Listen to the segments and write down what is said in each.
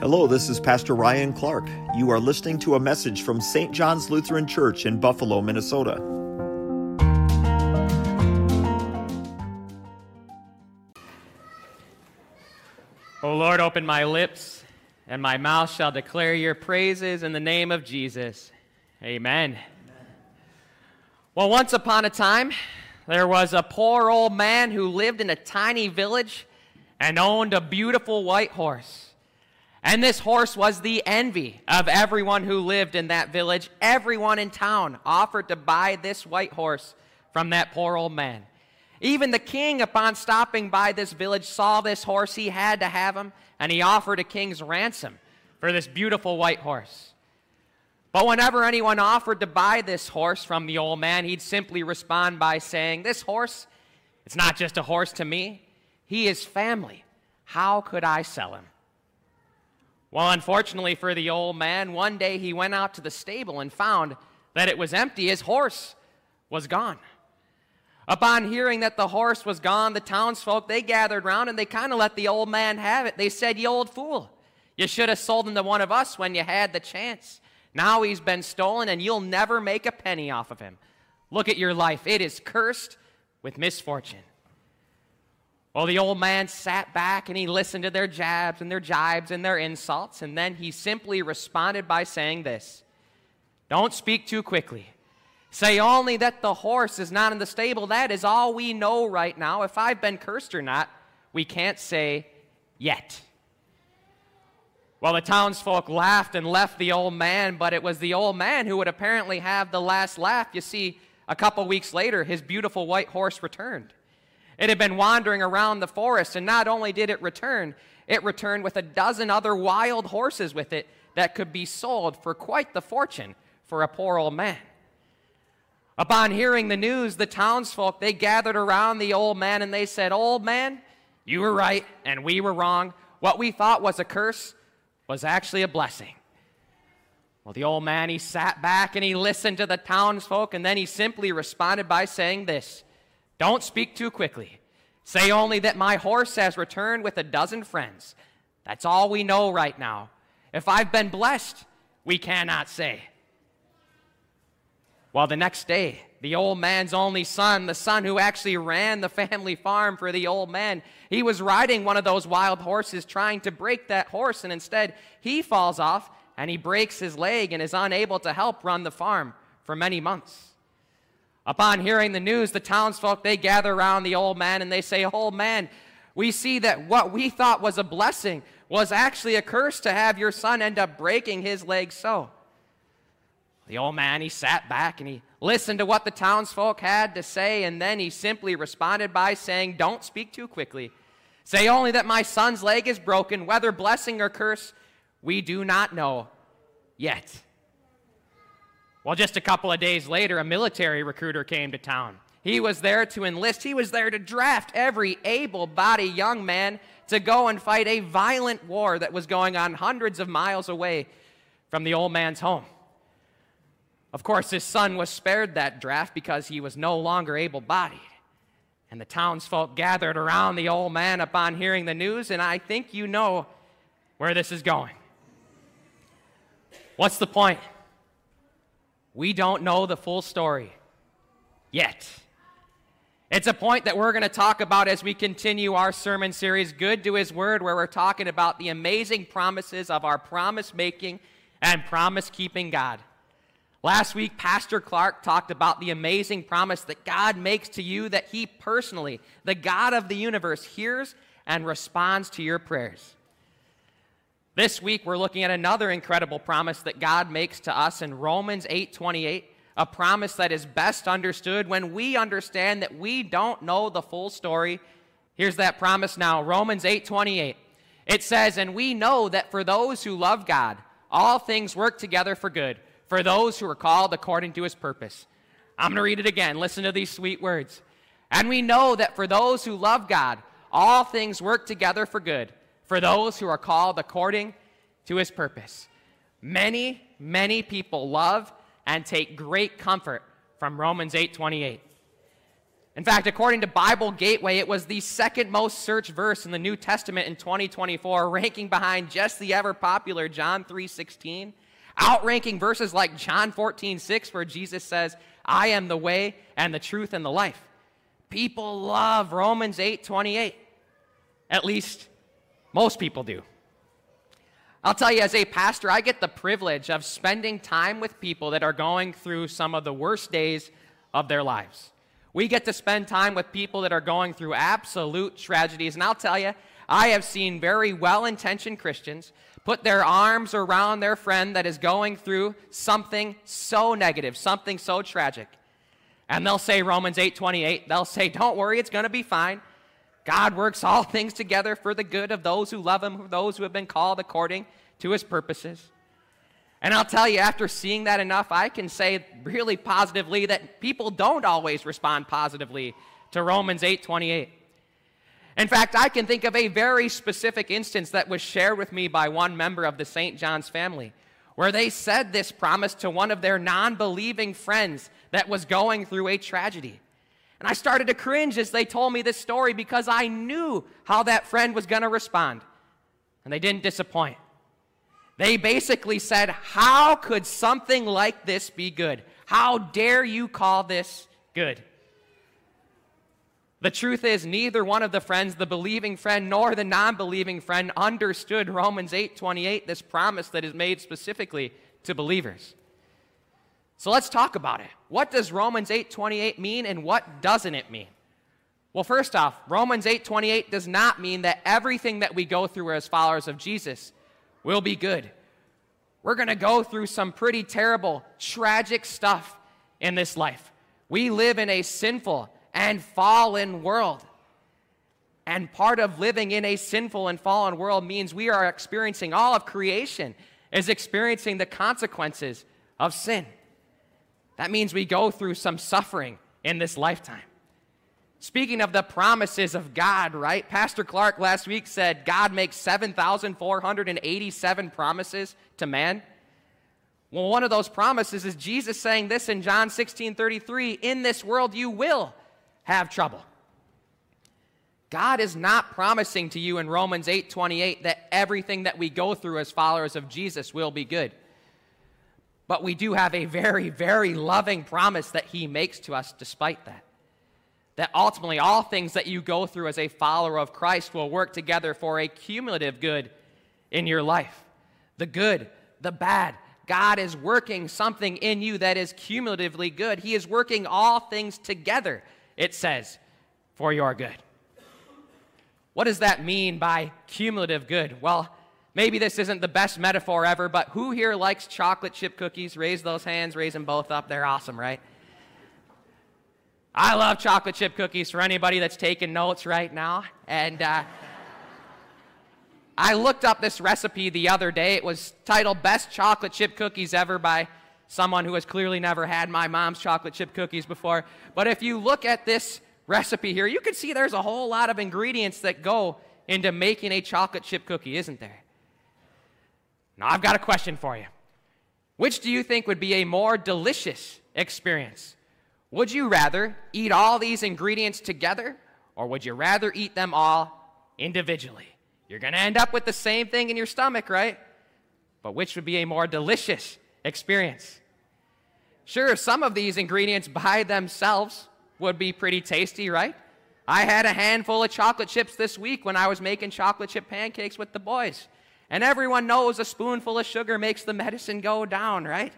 Hello, this is Pastor Ryan Clark. You are listening to a message from St. John's Lutheran Church in Buffalo, Minnesota. O Lord, open my lips, and my mouth shall declare your praises in the name of Jesus. Amen. Well, once upon a time, there was a poor old man who lived in a tiny village and owned a beautiful white horse. And this horse was the envy of everyone who lived in that village. Everyone in town offered to buy this white horse from that poor old man. Even the king, upon stopping by this village, saw this horse. He had to have him, and he offered a king's ransom for this beautiful white horse. But whenever anyone offered to buy this horse from the old man, he'd simply respond by saying, "This horse, it's not just a horse to me. He is family. How could I sell him?" Well, unfortunately for the old man, one day he went out to the stable and found that it was empty. His horse was gone. Upon hearing that the horse was gone, the townsfolk, they gathered around and they kind of let the old man have it. They said, "You old fool, you should have sold him to one of us when you had the chance. Now he's been stolen and you'll never make a penny off of him. Look at your life. It is cursed with misfortune." Well, the old man sat back and he listened to their jabs and their jibes and their insults, and then he simply responded by saying this: "Don't speak too quickly. Say only that the horse is not in the stable. That is all we know right now. If I've been cursed or not, we can't say yet." Well, the townsfolk laughed and left the old man, but it was the old man who would apparently have the last laugh. You see, a couple weeks later, his beautiful white horse returned. It had been wandering around the forest, and not only did it returned with a dozen other wild horses with it that could be sold for quite the fortune for a poor old man. Upon hearing the news, the townsfolk, they gathered around the old man and they said, "Old man, you were right and we were wrong. What we thought was a curse was actually a blessing." Well, the old man, he sat back and he listened to the townsfolk, and then he simply responded by saying this: "Don't speak too quickly. Say only that my horse has returned with a dozen friends. That's all we know right now. If I've been blessed, we cannot say." Well, the next day, the old man's only son, the son who actually ran the family farm for the old man, he was riding one of those wild horses trying to break that horse, and instead he falls off and he breaks his leg and is unable to help run the farm for many months. Upon hearing the news, the townsfolk, they gather around the old man and they say, "Old man, we see that what we thought was a blessing was actually a curse to have your son end up breaking his leg so." The old man, he sat back and he listened to what the townsfolk had to say, and then he simply responded by saying, "Don't speak too quickly. Say only that my son's leg is broken, whether blessing or curse, we do not know yet." Well, just a couple of days later, a military recruiter came to town. He was there to enlist. He was there to draft every able-bodied young man to go and fight a violent war that was going on hundreds of miles away from the old man's home. Of course, his son was spared that draft because he was no longer able-bodied. And the townsfolk gathered around the old man upon hearing the news, and I think you know where this is going. What's the point? We don't know the full story yet. It's a point that we're going to talk about as we continue our sermon series, Good to His Word, where we're talking about the amazing promises of our promise-making and promise-keeping God. Last week, Pastor Clark talked about the amazing promise that God makes to you, that He personally, the God of the universe, hears and responds to your prayers. This week, we're looking at another incredible promise that God makes to us in Romans 8:28, a promise that is best understood when we understand that we don't know the full story. Here's that promise now, Romans 8:28. It says, "And we know that for those who love God, all things work together for good, for those who are called according to His purpose." I'm going to read it again. Listen to these sweet words. "And we know that for those who love God, all things work together for good, for those who are called according to His purpose." Many, many people love and take great comfort from Romans 8:28. In fact, according to Bible Gateway, it was the second most searched verse in the New Testament in 2024, ranking behind just the ever-popular John 3:16, outranking verses like John 14:6, where Jesus says, "I am the way and the truth and the life." People love Romans 8:28. At least most people do. I'll tell you, as a pastor, I get the privilege of spending time with people that are going through some of the worst days of their lives. We get to spend time with people that are going through absolute tragedies. And I'll tell you, I have seen very well-intentioned Christians put their arms around their friend that is going through something so negative, something so tragic. And they'll say Romans 8:28. They'll say, "Don't worry, it's going to be fine. God works all things together for the good of those who love him, those who have been called according to his purposes." And I'll tell you, after seeing that enough, I can say really positively that people don't always respond positively to Romans 8:28. In fact, I can think of a very specific instance that was shared with me by one member of the St. John's family, where they said this promise to one of their non-believing friends that was going through a tragedy. And I started to cringe as they told me this story because I knew how that friend was going to respond. And they didn't disappoint. They basically said, "How could something like this be good? How dare you call this good?" The truth is, neither one of the friends, the believing friend nor the non-believing friend, understood Romans 8:28, this promise that is made specifically to believers. So let's talk about it. What does Romans 8:28 mean, and what doesn't it mean? Well, first off, Romans 8:28 does not mean that everything that we go through as followers of Jesus will be good. We're going to go through some pretty terrible, tragic stuff in this life. We live in a sinful and fallen world. And part of living in a sinful and fallen world means we are experiencing, all of creation is experiencing the consequences of sin. That means we go through some suffering in this lifetime. Speaking of the promises of God, right? Pastor Clark last week said God makes 7,487 promises to man. Well, one of those promises is Jesus saying this in John 16:33, "In this world you will have trouble." God is not promising to you in Romans 8:28 that everything that we go through as followers of Jesus will be good. But we do have a very, very loving promise that he makes to us despite that. That ultimately all things that you go through as a follower of Christ will work together for a cumulative good in your life. The good, the bad. God is working something in you that is cumulatively good. He is working all things together, it says, for your good. What does that mean by cumulative good? Well, maybe this isn't the best metaphor ever, but who here likes chocolate chip cookies? Raise those hands, raise them both up. They're awesome, right? I love chocolate chip cookies for anybody that's taking notes right now. And I looked up this recipe the other day. It was titled Best Chocolate Chip Cookies Ever by someone who has clearly never had my mom's chocolate chip cookies before. But if you look at this recipe here, you can see there's a whole lot of ingredients that go into making a chocolate chip cookie, isn't there? Now, I've got a question for you. Which do you think would be a more delicious experience? Would you rather eat all these ingredients together, or would you rather eat them all individually? You're going to end up with the same thing in your stomach, right? But which would be a more delicious experience? Sure, some of these ingredients by themselves would be pretty tasty, right? I had a handful of chocolate chips this week when I was making chocolate chip pancakes with the boys. And everyone knows a spoonful of sugar makes the medicine go down, right?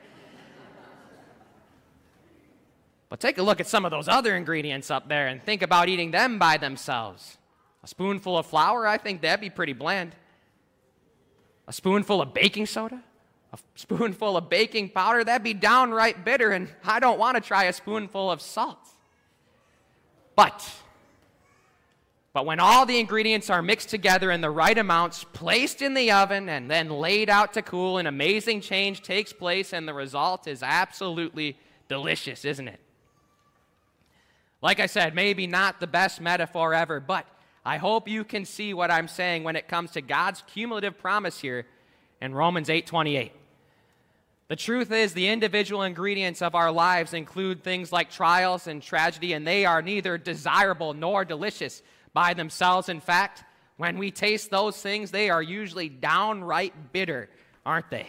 But take a look at some of those other ingredients up there and think about eating them by themselves. A spoonful of flour, I think that'd be pretty bland. A spoonful of baking soda? A spoonful of baking powder? That'd be downright bitter, and I don't want to try a spoonful of salt. But when all the ingredients are mixed together in the right amounts, placed in the oven, and then laid out to cool, an amazing change takes place, and the result is absolutely delicious, isn't it? Like I said, maybe not the best metaphor ever, but I hope you can see what I'm saying when it comes to God's cumulative promise here in Romans 8:28. The truth is, the individual ingredients of our lives include things like trials and tragedy, and they are neither desirable nor delicious by themselves. In fact, when we taste those things, they are usually downright bitter, aren't they?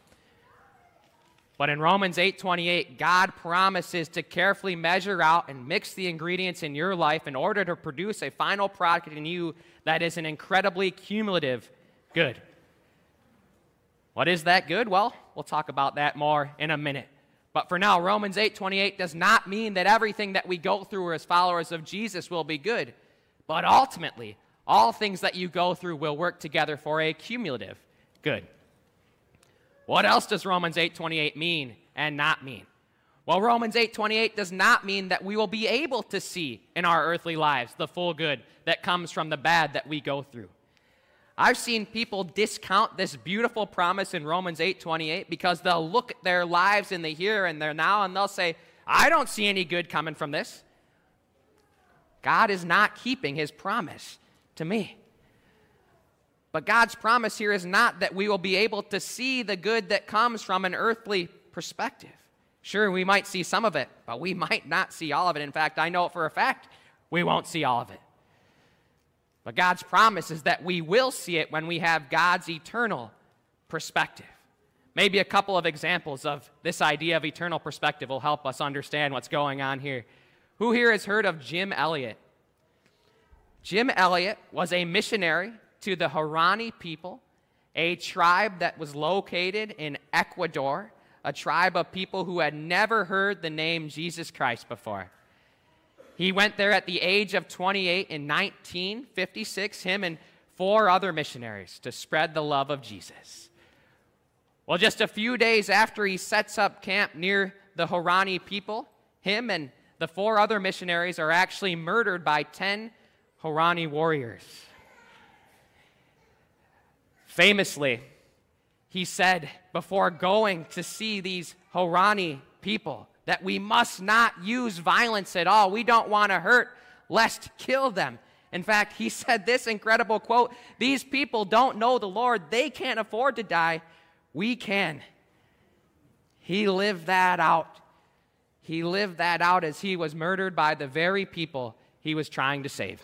But in Romans 8:28, God promises to carefully measure out and mix the ingredients in your life in order to produce a final product in you that is an incredibly cumulative good. What is that good? Well, we'll talk about that more in a minute. But for now, Romans 8:28 does not mean that everything that we go through as followers of Jesus will be good. But ultimately, all things that you go through will work together for a cumulative good. What else does Romans 8:28 mean and not mean? Well, Romans 8:28 does not mean that we will be able to see in our earthly lives the full good that comes from the bad that we go through. I've seen people discount this beautiful promise in Romans 8:28 because they'll look at their lives in the here and their now and they'll say, I don't see any good coming from this. God is not keeping his promise to me. But God's promise here is not that we will be able to see the good that comes from an earthly perspective. Sure, we might see some of it, but we might not see all of it. In fact, I know for a fact we won't see all of it. But God's promise is that we will see it when we have God's eternal perspective. Maybe a couple of examples of this idea of eternal perspective will help us understand what's going on here. Who here has heard of Jim Elliot? Jim Elliot was a missionary to the Huaorani people, a tribe that was located in Ecuador, a tribe of people who had never heard the name Jesus Christ before. He went there at the age of 28 in 1956, him and 4 other missionaries, to spread the love of Jesus. Well, just a few days after he sets up camp near the Huaorani people, him and the 4 other missionaries are actually murdered by 10 Huaorani warriors. Famously, he said before going to see these Huaorani people that we must not use violence at all. We don't want to hurt, lest kill them. In fact, he said this incredible quote, these people don't know the Lord. They can't afford to die. We can. He lived that out. He lived that out as he was murdered by the very people he was trying to save.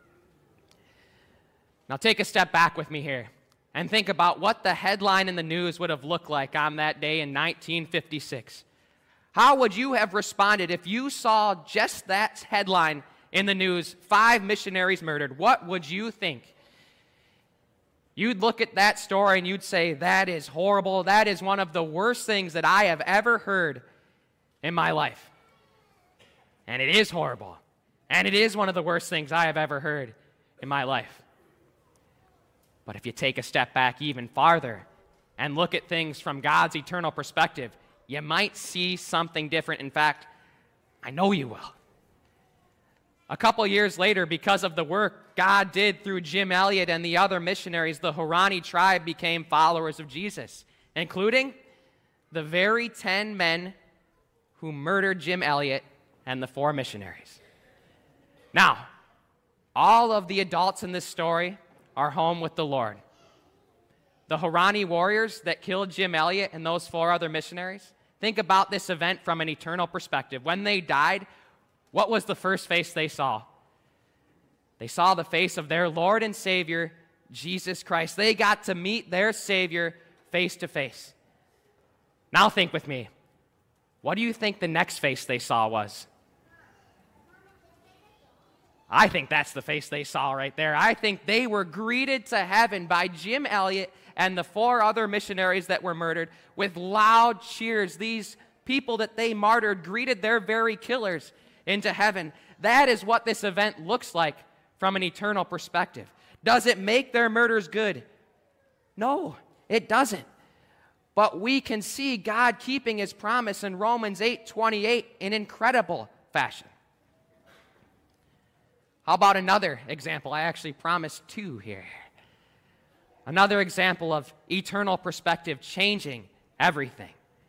Now take a step back with me here and think about what the headline in the news would have looked like on that day in 1956. How would you have responded if you saw just that headline in the news, 5 missionaries murdered? What would you think? You'd look at that story and you'd say, that is horrible. That is one of the worst things that I have ever heard in my life. And it is horrible. And it is one of the worst things I have ever heard in my life. But if you take a step back even farther and look at things from God's eternal perspective, you might see something different. In fact, I know you will. A couple years later, because of the work God did through Jim Elliot and the other missionaries, the Huaorani tribe became followers of Jesus, including the very 10 men who murdered Jim Elliot and the 4 missionaries. Now, all of the adults in this story are home with the Lord. The Huaorani warriors that killed Jim Elliot and those 4 other missionaries, think about this event from an eternal perspective. When they died, what was the first face they saw? They saw the face of their Lord and Savior, Jesus Christ. They got to meet their Savior face to face. Now think with me. What do you think the next face they saw was? I think that's the face they saw right there. I think they were greeted to heaven by Jim Elliot and the 4 other missionaries that were murdered with loud cheers. These people that they martyred greeted their very killers into heaven. That is what this event looks like from an eternal perspective. Does it make their murders good? No, it doesn't. But we can see God keeping his promise in Romans 8:28 in incredible fashion. How about another example? I actually promised 2 here. Another example of eternal perspective changing everything.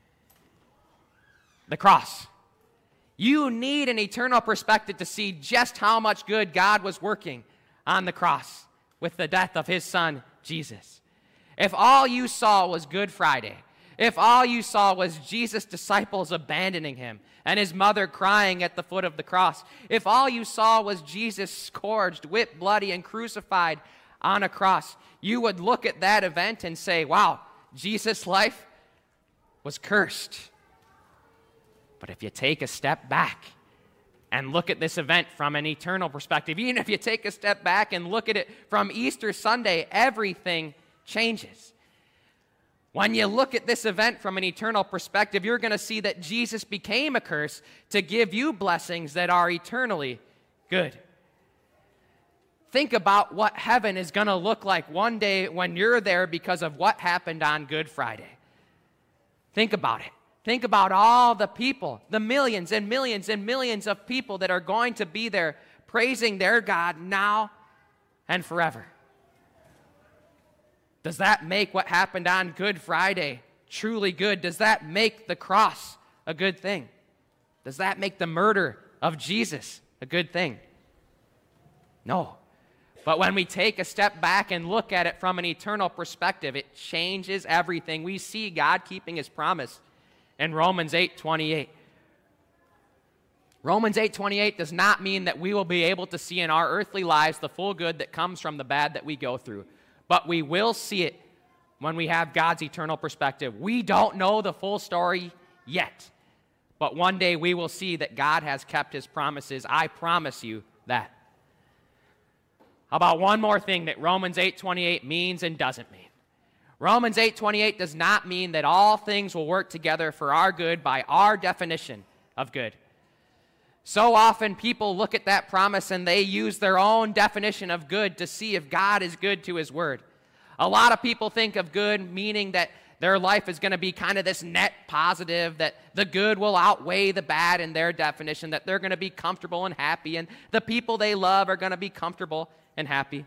The cross. You need an eternal perspective to see just how much good God was working on the cross with the death of his son, Jesus. If all you saw was Good Friday, if all you saw was Jesus' disciples abandoning him and his mother crying at the foot of the cross, if all you saw was Jesus scourged, whipped, bloody, and crucified on a cross, you would look at that event and say, wow, Jesus' life was cursed. But if you take a step back and look at this event from an eternal perspective, even if you take a step back and look at it from Easter Sunday, everything changes. When you look at this event from an eternal perspective, you're going to see that Jesus became a curse to give you blessings that are eternally good. Think about what heaven is going to look like one day when you're there because of what happened on Good Friday. Think about it. Think about all the people, the millions and millions and millions of people that are going to be there praising their God now and forever. Does that make what happened on Good Friday truly good? Does that make the cross a good thing? Does that make the murder of Jesus a good thing? No. But when we take a step back and look at it from an eternal perspective, it changes everything. We see God keeping his promise in Romans 8:28. Romans 8:28 does not mean that we will be able to see in our earthly lives the full good that comes from the bad that we go through. But we will see it when we have God's eternal perspective. We don't know the full story yet. But one day we will see that God has kept his promises. I promise you that. How about one more thing that Romans 8:28 means and doesn't mean? Romans 8:28 does not mean that all things will work together for our good by our definition of good. So often people look at that promise and they use their own definition of good to see if God is good to his word. A lot of people think of good meaning that their life is going to be kind of this net positive, that the good will outweigh the bad in their definition, that they're going to be comfortable and happy, and the people they love are going to be comfortable and happy.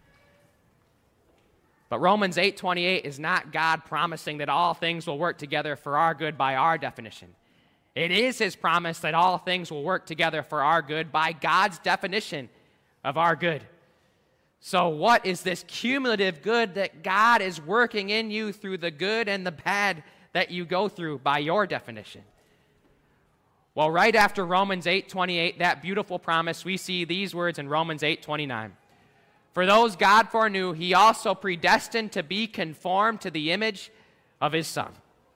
But Romans 8:28 is not God promising that all things will work together for our good by our definition. It is his promise that all things will work together for our good by God's definition of our good. So what is this cumulative good that God is working in you through the good and the bad that you go through by your definition? Well, right after Romans 8:28, that beautiful promise, we see these words in Romans 8:29. For those God foreknew, he also predestined to be conformed to the image of his Son.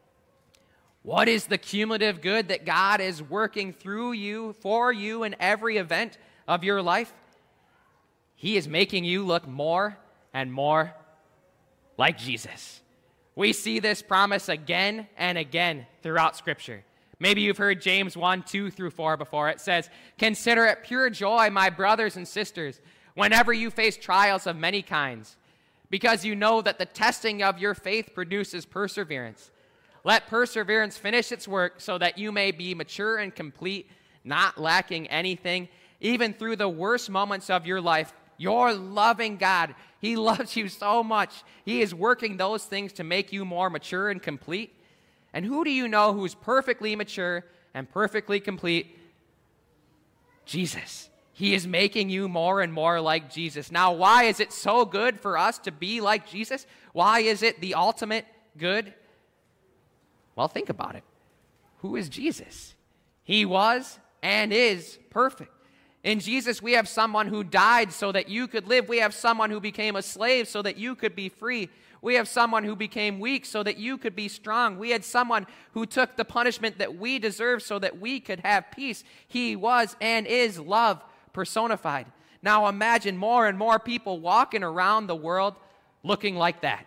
What is the cumulative good that God is working through you, for you in every event of your life? He is making you look more and more like Jesus. We see this promise again and again throughout Scripture. Maybe you've heard James 1:2-4 before. It says, "Consider it pure joy, my brothers and sisters, whenever you face trials of many kinds, because you know that the testing of your faith produces perseverance. Let perseverance finish its work so that you may be mature and complete, not lacking anything." Even through the worst moments of your life, your loving God, he loves you so much. He is working those things to make you more mature and complete. And who do you know who's perfectly mature and perfectly complete? Jesus. He is making you more and more like Jesus. Now, why is it so good for us to be like Jesus? Why is it the ultimate good? Well, think about it. Who is Jesus? He was and is perfect. In Jesus, we have someone who died so that you could live. We have someone who became a slave so that you could be free. We have someone who became weak so that you could be strong. We had someone who took the punishment that we deserve so that we could have peace. He was and is love personified. Now imagine more and more people walking around the world looking like that.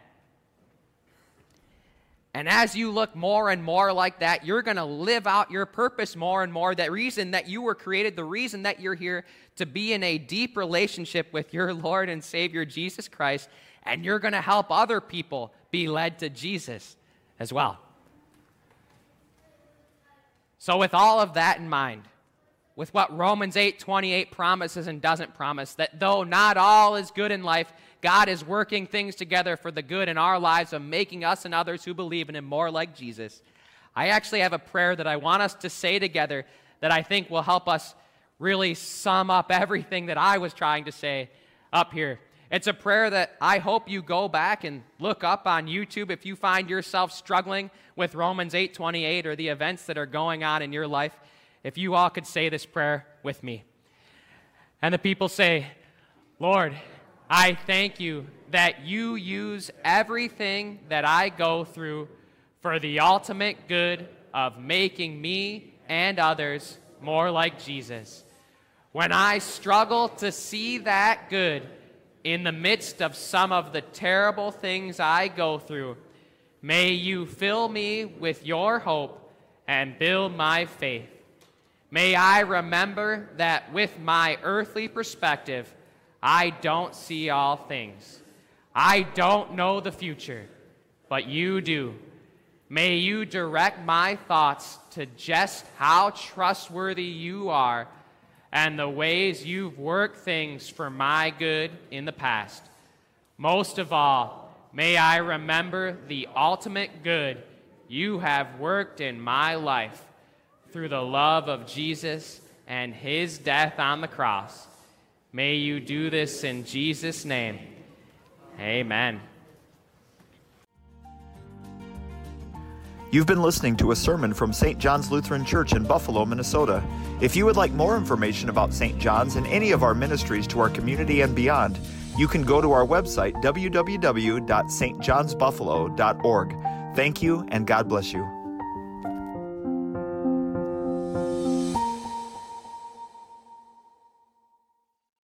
And as you look more and more like that, you're going to live out your purpose more and more, that reason that you were created, the reason that you're here, to be in a deep relationship with your Lord and Savior, Jesus Christ, and you're going to help other people be led to Jesus as well. So with all of that in mind, with what Romans 8:28 promises and doesn't promise, that though not all is good in life, God is working things together for the good in our lives of making us and others who believe in him more like Jesus. I actually have a prayer that I want us to say together that I think will help us really sum up everything that I was trying to say up here. It's a prayer that I hope you go back and look up on YouTube if you find yourself struggling with Romans 8:28 or the events that are going on in your life. If you all could say this prayer with me. And the people say, Lord, I thank you that you use everything that I go through for the ultimate good of making me and others more like Jesus. When I struggle to see that good in the midst of some of the terrible things I go through, may you fill me with your hope and build my faith. May I remember that with my earthly perspective, I don't see all things. I don't know the future, but you do. May you direct my thoughts to just how trustworthy you are and the ways you've worked things for my good in the past. Most of all, may I remember the ultimate good you have worked in my life through the love of Jesus and his death on the cross. May you do this in Jesus' name. Amen. You've been listening to a sermon from St. John's Lutheran Church in Buffalo, Minnesota. If you would like more information about St. John's and any of our ministries to our community and beyond, you can go to our website, www.stjohnsbuffalo.org. Thank you, and God bless you.